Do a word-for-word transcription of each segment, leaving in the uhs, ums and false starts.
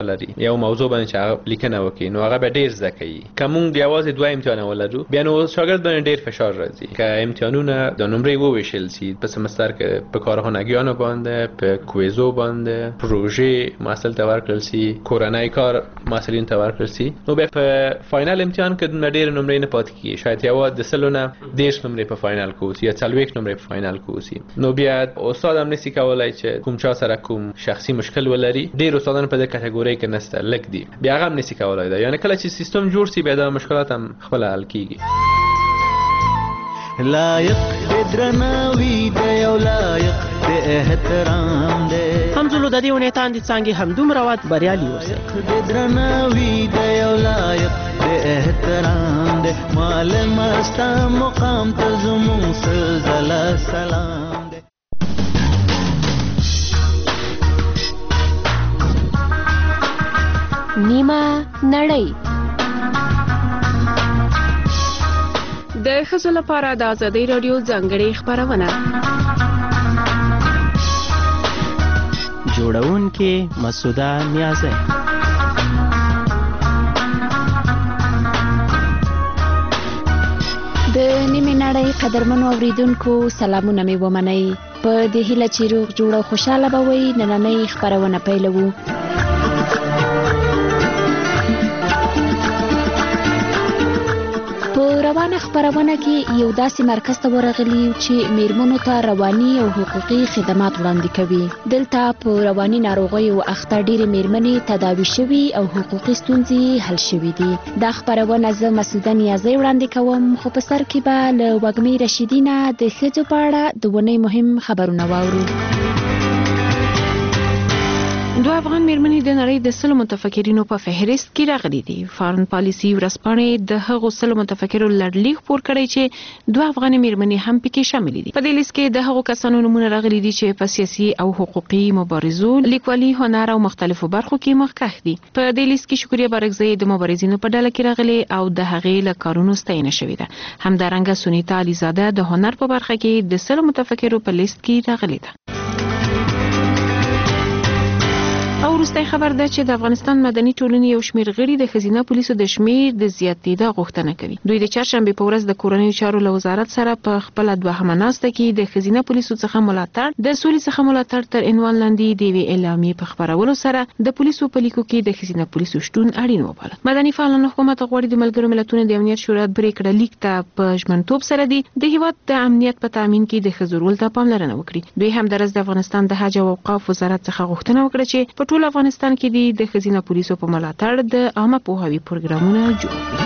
لري یو موضوع باندې چې هغه لیکنه وکړي نو هغه به ډیر زده کوي. که موږ یوازې دوه امتحانونه ولرو بیا نو شاګرد باندې ډیر فشار راځي. که امتحانونه د نمرې وویشل شي په سمستر کې په کارخانګیانو باندې په کویزو باندې پروژې محصل ته ورکړل شي کورنۍ کار محصلین ته ورکړل شي نو بیا په فاینل امتحان کې ډیر نمرې نه پاتې کیږي. شاید یوازې د سلونه دیش نمرې په فاینل کې وسی یا څلوېښت نمرې په فاینل کې وسی نو بیا استاد هم نشي کولای چې کوم چا سره کوم شخصي مشکل ولري. ډیر استادان په دې کټګوري کې نشته لک دي بیا هم نشي کولای دا یعنی کله چې سیستم جوړ شي بیا د مشکلات هم خپل حل کیږي. لایق د درناوي دی او لایق د احترام دی همزولو د دې ونې تاندې څانګې همدومره وات بریالي اوسئ. د درناوي دی او لایق د احترام دی مال مستا مقام ته زموږ سلسله سلام دی. نیمه نړۍ د ښځو لپاره د ازادۍ راډیو ځانګړې خپرونه جوړونکې مسعوده نیازی. د نیمه نړۍ قدرمنو اوریدونکو سلامونه مې ومنئ. په دې هیله چې روغ جوړ او خوشاله به وئ نننۍ خپرونه پیلوو. روانه خبرونه کې یو داسې مرکز ته ورغلی چې میرمنو ته رواني او حقوقي خدمات وړاندې کوي. دلته په رواني ناروغیو اخته ډېرې میرمنې تداوي شوي او حقوقي ستونزې حل شوي دي. دا خبرونه زه مسعوده نیازی وړاندې کوم خو په سر کې به له وږمې رشیدي نه د ښځو په اړه د ونې مهم خبرونه واورو. دوه افغان میرمنې د نړۍ د سلو متفکرینو په فهرست کې راغلي دي. فارن پالیسي ورځپاڼې د هغو سلو متفکرو لړلیک خپور کړی چې دوه افغان میرمنې هم پکې شامل دي. په دې لیست کې د هغو کسانو نومونه راغلي دي چې په سیاسي او حقوقي مبارزو، لیکوالي، هنر او مختلفو برخو کې مخکښ دي. په دې لیست کې شکریه بارکزی د مبارزینو په ډله کې راغلي او د هغې له کارونو ستاینه شوې ده. همدارنګه سونیتا علیزاده د هنر په برخه کې د سلو متفکرو په لیست کې راغلي ده. او وروستی خبر ده چې د افغانستان مدني ټولنې یو شمېر غړي د ښځینه پولیسو د شمېر د زیاتېدا غوښتنه کوي. دوی د چهارشنبې په ورځ د کورنیو چارو له وزارت سره په خپله دوهمه ناسته کې د ښځینه پولیسو څخه ملاتړ د سولې څخه ملاتړ تر عنوان لاندې د یوې اعلامیې په خپرولو سره د پولیسو په لیکو کې د ښځینه پولیسو شتون اړین وباله. مدني فعالان حکومت غواړي د ملګرو ملتونو د امنیت شورا پرېکړه لیک ته په ژمنتوب سره دي د هیواد د امنیت په تامین کې د ښځو رول ته پاملرنه وکړي. دوی همدارس د افغانستان د حج او اوقاف وزارت څخه غوښتنه وکړه چې په ټول افغانستان کې د ښځینه پولیسو په ملاتړ د عامه پوهاوي پروګرامونه جوړ کړي.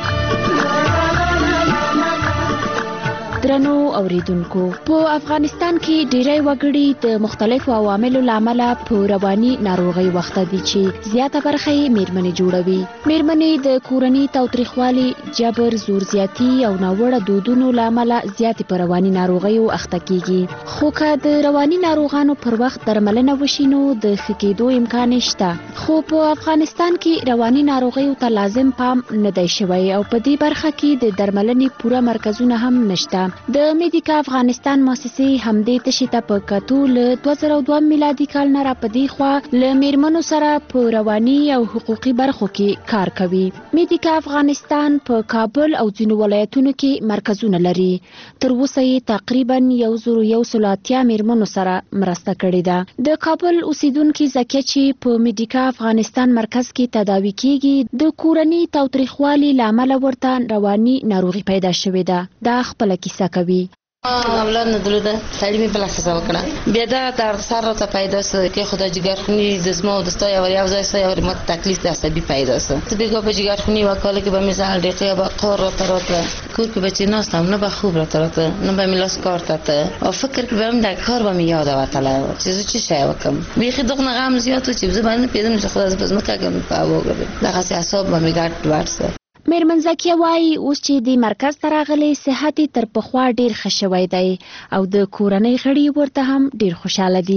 درنو اوریدونکو، په افغانستان کې ډیری وګړي د مختلفو عواملو له امله په رواني ناروغۍ وخته دي چې زیاته برخه یې میرمنې جوړوي. میرمنې د کورني تاوتریخوالي، جبر، زور زیاتي او ناوړه دودونو له امله زیاتې په رواني ناروغیو اخته کیږي. خو که د رواني ناروغانو پر وخت درملنه وشي نو د ښه کېدو امکان شته. خو په افغانستان کې رواني ناروغیو ته لازم پام نه دی شوی او په دې برخه کې د درملنې پوره مرکزونه هم نشته. د میډیکا افغانستان مؤسسې همدې تشې ته په کتو له دوه زره دوه میلادي کال نه را په دې خوا له میرمنو سره په رواني او حقوقي برخو کې کار کوي. میډیکا افغانستان په کابل او ځینو ولایتونو کې مرکزونه لري. تر اوسه یې تقریبا یو زرو یو سل اتیا میرمنو سره مرسته کړې ده. د کابل اوسیدونکي زکیه چې په میډیکا افغانستان مرکز کې تداوي کیږي د کورني تاوتریخوالي له امله ورته رواني ناروغي پیدا شوې ده. دا خپله کیسه کوي. اولاد نه درلوده، سړی مې بله ښځه وکړه. بیا دغه دغه سر راته پیدا سو که خو د جګرخوني د زما او د ستا یو یو ځای ستا یو ماته تکلیف د عصبي پیدا سو. ته بېګا په جګرخوني یوه کاله کې به مې زهر ډېقې یا به قار راته راته کور کې به چې ناست هم نه به خوب راته راته نه به مې لاس کار ته ته او فکر کې به هم دغه کار به مې یاده وتلی وه چې زه څه شی وکړم. بیخي دغه نه غم زیات و چې زه به نه پوهېدم چې خدای زه په ځمکه کې په هوا ګرځم. دغسې اعصاب به مې ګډ وډ سه. میرمن زکیه وایي اوس چې د مرکز ته راغلی صحت یې تر پخوا ډېر ښه شوی دی او د کورنۍ غړي ورته هم ډېر خوشحاله دي.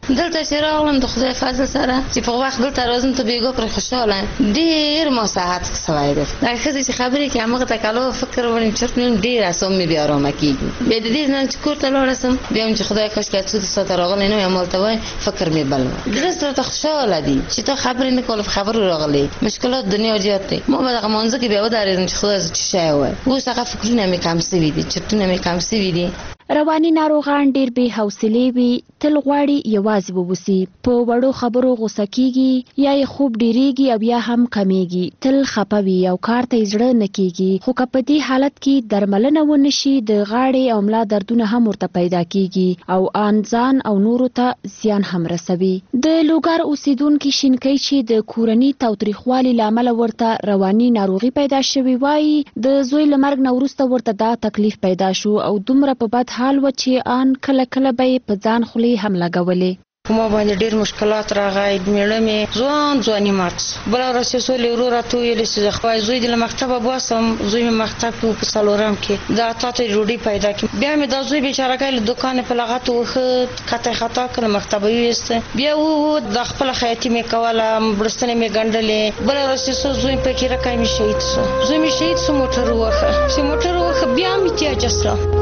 دلته چې راغلم د خدای فضل سره چې په وخت دلته راځم ته بیګو پر خوشاله ډیر مساعد سوای ده دا خزي چې خبرې کې هغه ته کالو فکر ونیم چې نن ډیر اسوم می بیا آرام کیږي به د دې نه چې کوټه لاړسم بیا چې خدای کاش کې څه ستاره راغلی نو عملته وای فکر می بل درسته ته خوشاله دي چې ته خبرې نه کول خبر راغلی مشکلات دنیا جات دي مو به هغه منځ کې بیا ودارېدم چې خدای څه شي وای اوس هغه فکرونه می کم سوي دي چرتونه می کم سوي دي رواني ناروغان ډیر به حوصله وي تل غواړي یوازې ووسی په وړو خبرو غوسه کیږي یا یې خوب ډیریږي او یا هم کمیږي تل خپوي او کار ته زړه نه کیږي خو په دې حالت کې درملنه ونشي د غاړې او ملا دردونه هم ورته پیدا کیږي او ان ځان او نورو ته زیان هم رسوي د لوګر اوسیدونکو شینکۍ چې د کورنۍ تاوتریخوالي لامل ورته رواني ناروغي پیدا شوی وای د زوی لمرګ نورسته ورته دا تکلیف پیدا شو او دومره په بد حال و چې ان کله کله به په ځان خولي هم لګولې ما باندې ډیر مشکلات راغی میړه مې ځوان ځواني مات بل راسه له ورو راتو یې لسه خو زوی د مکتب بوسم زوی مې مکتب په سالورم کې دا تاسو روډي پیدا کې بیا مې د زوی بیچاره کله دکان په لغت وخت کته خطا کړ مکتب یې بیا و د خپل خیاطي مې کوله برستنه مې ګندلې بل راسه زوی په کې راکای مې شهید سو زوی مې شهید سو موټر وخه چې موټر وخه بیا مې تیا جسره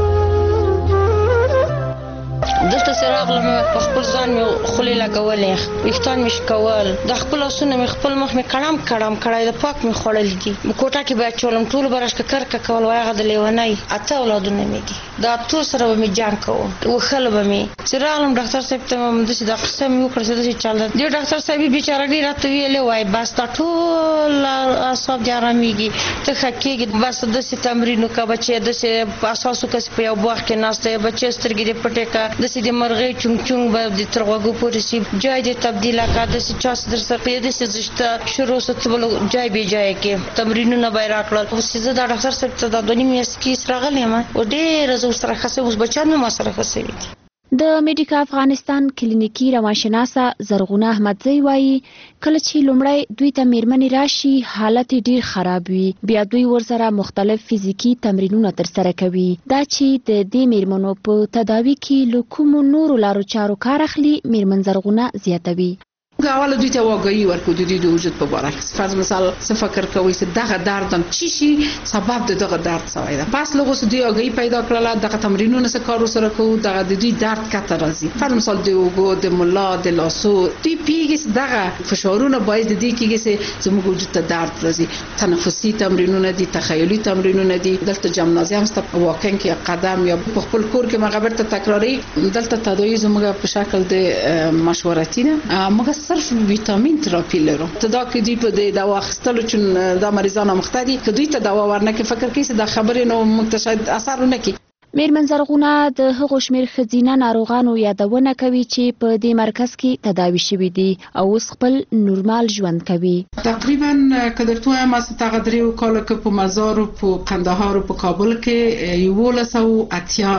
دلته سره غلم په خپل ځان مې خولې لګولې وختان مې شکول د خپل اسونه مې خپل مخ مې کړم کړم کړای د پاک مې خړل دي کوټه کې به چولم ټول برش کر ک کول وایغه د لیونای اته اولادونه مې دي دا ټول سره مې جان کوم وخل به مې چې راغلم ډاکټر صاحب ته مې د دې قسم یو کړ چې چل دی ډاکټر صاحب بیچاره ډیر راته ویلې وای بس تا ټول اعصاب دې آراميږي ته خکېږي بس د سي تمرینو کا بچي د سي اساسو کس په یو باغ کې ناشته بچي سترګې دې پټه کا د سي د مرغې چونګ چونګ به د ترغوګو پورې سي جای دې تبدیل کا د سي چاس در سره د سي زشته شروع ستبل جای به جای کې تمرینونه به راکړل او سي د ډاکټر صاحب ته د دونی مې سکی سره ما او ډېر زو سره خاصه اوس بچانو ما سره خاصه وي د میډیکا افغانستان کلینیکی روانشناسه زرغونه احمدزی وایي کله چې لومړی دوی ته میرمنې راشي حالت ډیر خراب وي بیا دوی ورسره مختلف فزیکی تمرینونه ترسره کوي دا چې د دې میرمنو په تداوی کې له کومو نورو لارو چارو کار اخلي میرمن زرغونه زیاتوي اول دوی ته واګي ورکو د دې د وجود په اړه کې فرض مثال څه فکر کوي چې دغه دردم چی شي سبب د دغه درد سوی ده پس لغه سو دی واګي پیدا کړل دغه تمرینونه سره کار سره کوو دغه د دې درد کته راځي فرض مثال د وګو د ملا د لاسو دی پیګس دغه فشارونه باید د دې کېږي چې زموږ وجود ته درد راځي تنفسي تمرینونه دي تخیلي تمرینونه دي دلته جمنازیوم ست واکینګ یا قدم یا په خپل کور کې مغبر ته تکراری دلته تداوی زموږ په شکل د مشورتي نه موږ صرف ویټامین تراپی لرو تدا کې دی په د دوا اخیستلو چون د مریضانو مختدي کې دوی ته دوا ورنکه فکر کوي چې د خبرې نو مکتشد اثر نه کوي میرمن زرغونه د هغو شمیر ښځینه ناروغانو یادونه کوي چې په دې مرکز کې تداوي شوي دي او اوس خپل نورمال ژوند کوي تقریبا کدرته هم از تقدری و کال که په مزار او په قندهار او په کابل کې یولس او اتیا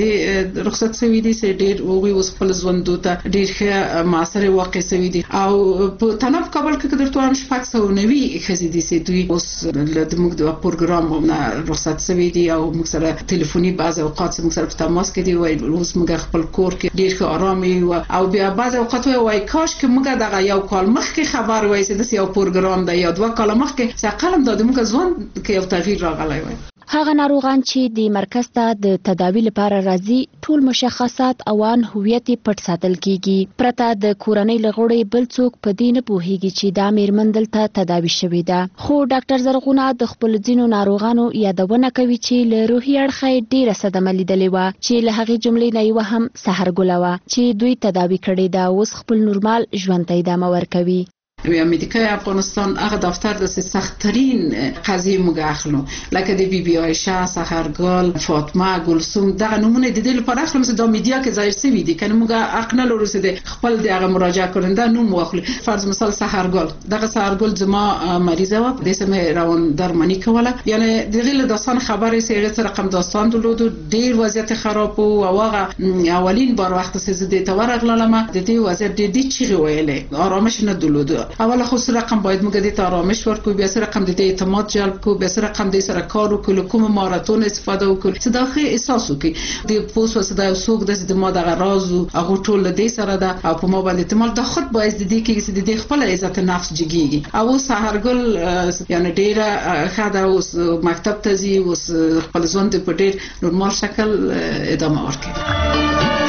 ښځې رخصت شوي دي چې ډېر وګړي اوس خپل ژوند ته ډېر ښه معاصر واقع شوي دي او په تنف کابل کې کدرته هم شپږ سوه نوي ښځې دي چې دوی اوس د موږ د پروګرام نه رخصت شوي دي او موږ سره ټلیفوني بعض اوقات موږ سره په تماس کې دی وای اوس موږ خپل کور کې ډیر ښه آرامي او بیا بعض اوقات وای کاش کې موږ دغه یو کال مخکې خبر وای چې د یو پروګرام دی یا دوه کال مخکې چې قلم د موږ ژوند کې یو تغییر راغلی وای هغه ناروغان چې د مرکز ته د تداوی لپاره راځي ټول مشخصات او ان هویت پټ ساتل کیږي پرته د کورنۍ لغړې بل څوک په دې نه پوهیږي چې دا میرمن دلته تداوی شوې ده خو ډاکټر زرغونه د خپل ځینو ناروغانو یادونه کوي چې له روحي اړخه ډیره صدمه لیدلې وه چې له هغې جملې نه یوه هم سحرګله وه چې دوی تداوی کړې ده اوس خپل نورمال ژوند ته ادامه ورکوي وی امریکای افغانستان هغه دفتر د سخت‌ترین قضیه موږ اخلو لکه د بی بی عایشه سحرګل فاطمه گلسوم دغه نمونه د دې لپاره اخلم چې د میډیا کې ظاهر شوي دي کنه موږ حق نه لرو چې د خپل د هغه مراجعه کننده نوم واخلو فرض مثال سحرګل دغه سحرګل زما مریضه و د سم روان درمانی کوله یعنی دغه له داستان خبرې سره رقم داستان دلود ډیر وضعیت خراب او هغه اولین بار وخت چې د تورغلم د دې وضعیت د دې چیرې ویلې آرامش نه دلود اوله خو سره رقم باید موږ د آرامش ورکو، بیا سره رقم د اعتماد جلب کو، بیا سره رقم د سره کار وکړو، کوم مهارتونه استفاده وکړو، صداخه احساس وکړي د پوس وسدا سوق د ما دغه راز او هغه ټول د سره ده او په ما باندې اعتماد د خود باید د دې کې د دې خپل عزت نفس جګیږي. او سحرګل یعنی ډیره خاده اوس مکتب ته ځي، اوس خپل ژوند په ډیر نورمال شکل ادامه ورکوي.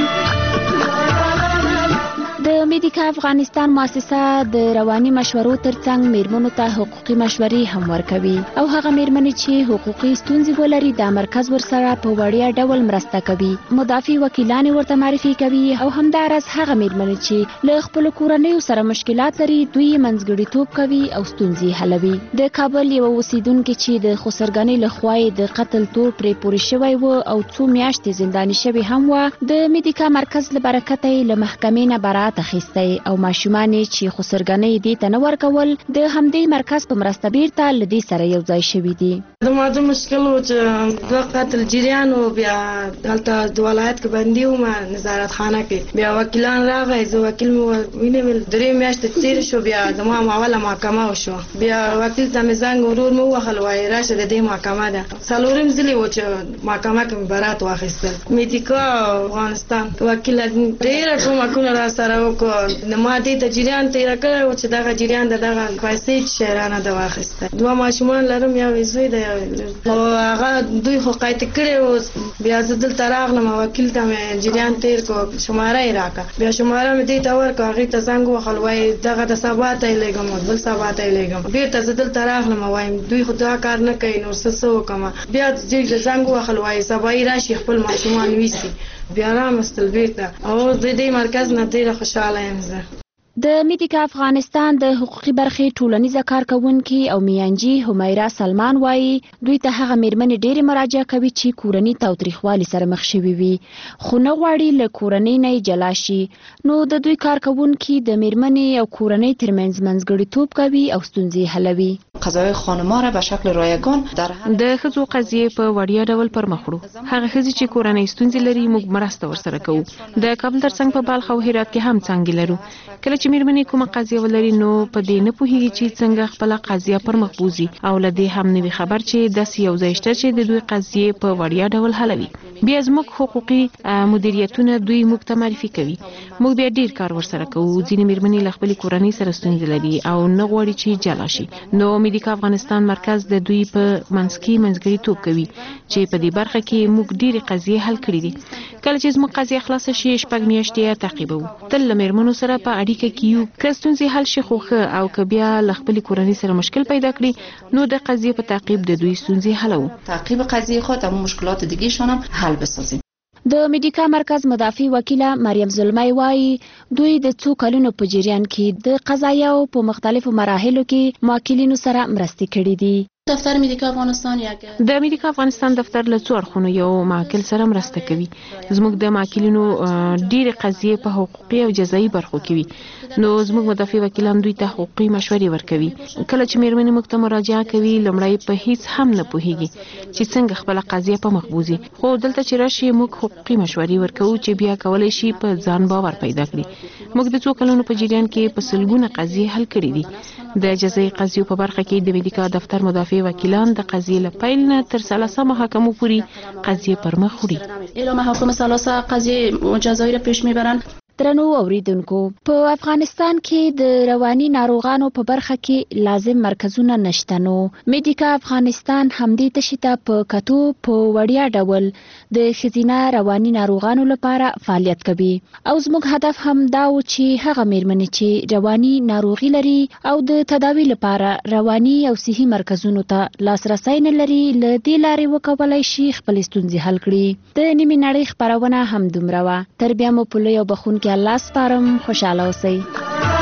د میډیکا افغانستان مؤسسه د رواني مشورو ترڅنګ میرمنو ته حقوقي مشورې هم ورکوي او هغه میرمنې چې حقوقي ستونزې ولري د مرکز ورسره په وړیا ډول مرسته کوي. مدافع وکیلان ورته معرفي کوي او همدارس هغه میرمنې چې له خپل کورنۍ سره مشکلات لري دوی منځګړیتوب کوي او ستونزې حلوي. د کابل یو اوسیدونکو چې د خسرګنۍ له خوا د قتل تور پرې پورې شوی و او څو میاشتې زنداني شوی هم و، د میډیکا مرکز له برکته له محکمې نه برات اخیستی او ماشومان چې خسرګنۍ دې ته نه ورکول د همدې مرکز په مرسته بیرته له دې سره یو ځای شوي دي. د ماده مشکل و چې د قتل جریان و، بیا دلته د ولایت کې بندي وم نظارت خانه کې، بیا وکیلان راغی، زه وکیل مې ونیول، درې میاشتې تېرې شو، بیا زما معامله محکمه وشوه، بیا وکیل ته مې زنګ ورور مې ووهل وایي راشه د دې محکمه ده. څلورم ځل و چې محکمه کې مې برات واخیستل. میډیکا افغانستان وکیل ډېره کومکونه را سره وکړو، ما دې ته جریان تېره کړی و چې دغه جریان د دغه پیسې چې شیرانه ده واخیسته. دوه ماشومان لرم، یو یې زوی دی او هغه دوی خو قید کړی و. بیا زه دلته راغلم، وکیل ته مې جریان تېر کړو، شماره یې راکړه، بیا شماره مې دې ته ورکړه، هغې ته زنګ ووهل وایي دغه د سبا ته یې لېږم، بل سبا ته یې لېږم. بېرته زه دلته راغلم وایم دوی خو دا کار نه کوي، نو څه څه وکړم. بیا زنګ ووهل وایي سبا یې راشي خپل ماشومان ویسي، بیا رامستل بیرته او د دې مرکز نه ډېره خوشحاله یم زه. د میډیکا افغانستان د حقوقي برخې ټولنیزه کارکونکي او میانجی همیرا سلمان وایي دوی ته هغه میرمنې ډېرې مراجعه کوي چې کورني تاوتریخوالي سره مخ شوي وي خو نه غواړي له کورنۍ نه جلا شي. نو د دوی کارکونکي د میرمنې او کورنۍ ترمنځ منځګړیتوب کوي او ستونزې حلوي. قضايا خانم‌ها را به شکل رایگان در د ښځو قضیې په وړیا ډول پر مخ وړو. هغه ښځې چې کورنۍ ستونزې لري موږ مرسته ورسره کوو. د کابل ترڅنګ په بلخ او هرات کې هم څانګې لرو. کله چې میرمنې کومه قضیه ولري نو په دې نه پوهیږي چې څنګه خپل قضیه پر مخ بوزي او له دې هم نوي خبر چې داسې یو ځای شته چې د دوی قضیې په وړیا ډول حلوي. بیا زموږ حقوقي مدیریتونه دوی موږ ته معرفي کوي. موږ بیا ډیر کار ورسره کوو. ځینې میرمنې له خپلې کورنۍ سره ستونزې لري او نه غواړي چې جلا شي. نو میډیکا افغانستان مرکز د دوی په منځ کې منځګړیتوب کوي چې په دې برخه کې موږ ډېرې قضیې حل کړي دي. کله چې زموږ قضیه خلاصه شي شپږ میاشتې یې تعقیبوو. تل له میرمنو سره په اړیکه کې یو. که ستونزې حل شي خو ښه او که بیا له خپلې کورنۍ سره مشکل پیدا کړي نو د قضیې په تعقیب د دوی ستونزې حلوو. تعقیب قضیه خود او مشکلات دیگه شان هم حل بسازیم. د میډیکا مرکز مدافع وکیله مریم ظلمی وایي دوی د څو کلونو په جریان کې د قضایاو په مختلفو مراحلو کې موکلینو سره مرستې کړې دي. دفتر میډیکا افغانستان یک د میډیکا افغانستان دفتر له څو اړخونو یو موکل سره مرسته کوي. زموږ د موکلینو ډېرې قضیې په حقوقي او جزایي برخو کې وي نو زموږ مدافع وکیلان دوی ته حقوقي مشورې ورکوي. کله چې میرمنې موږ ته مراجعه کوي لومړی په هیڅ هم نه پوهیږي چې څنګه خپله قضیه په مخ بوزي، خو دلته چې راشي موږ حقوقي مشورې ورکوو چې بیا کولی شي په ځان باور پیدا کړي. موږ د څو کلونو په جریان کې په سلګونه قضیې حل کړي دي. د جزایي قضیو په برخه کې د میډیکا دفتر مدافع وکیلان د قضیې له پیل نه تر ثالثه محاکمو پورې قضیې پر مخ وړي. الی محاکم ثالثه قضیې جزایی را پیش میبرند. درنو اوریدونکو په افغانستان کې د رواني ناروغانو په برخه کې لازم مرکزونه نشته. نو میډیکا افغانستان همدې تشې ته په کتو په وړیا ډول د ښځینه رواني ناروغانو لپاره فعالیت کوي او زموږ هدف هم دا و چې هغه میرمنې چې رواني ناروغي لري او د تداوي لپاره رواني او صحي مرکزونو ته لاسرسی نه لري له دې لارې وکولای شي خپلې ستونزې حل کړي. د نیمې نړۍ خپرونه هم دومره وه. تر بیا مو په لوی او بخونکي الله سپارم. خوشحاله اوسئ.